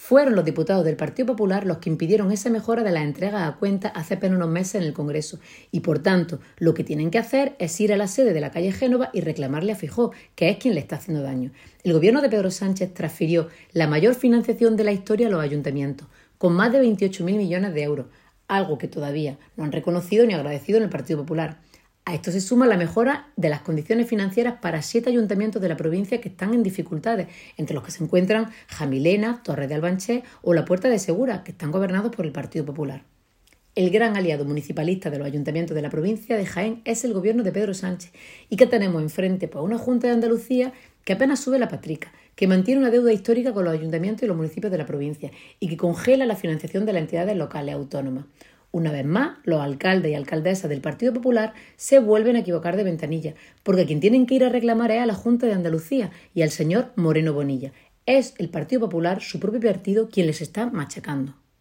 Fueron los diputados del Partido Popular los que impidieron esa mejora de las entregas a cuentas hace apenas unos meses en el Congreso y, por tanto, lo que tienen que hacer es ir a la sede de la calle Génova y reclamarle a Feijóo, que es quien le está haciendo daño. El gobierno de Pedro Sánchez transfirió la mayor financiación de la historia a los ayuntamientos, con más de 28.000 millones de euros, algo que todavía no han reconocido ni agradecido en el Partido Popular. A esto se suma la mejora de las condiciones financieras para 7 ayuntamientos de la provincia que están en dificultades, entre los que se encuentran Jamilena, Torres de Albanchés o La Puerta de Segura, que están gobernados por el Partido Popular. El gran aliado municipalista de los ayuntamientos de la provincia de Jaén es el gobierno de Pedro Sánchez. ¿Y qué tenemos enfrente? Pues una Junta de Andalucía que apenas sube la patrica, que mantiene una deuda histórica con los ayuntamientos y los municipios de la provincia y que congela la financiación de las entidades locales autónomas. Una vez más, los alcaldes y alcaldesas del Partido Popular se vuelven a equivocar de ventanilla, porque a quien tienen que ir a reclamar es a la Junta de Andalucía y al señor Moreno Bonilla. Es el Partido Popular, su propio partido, quien les está machacando.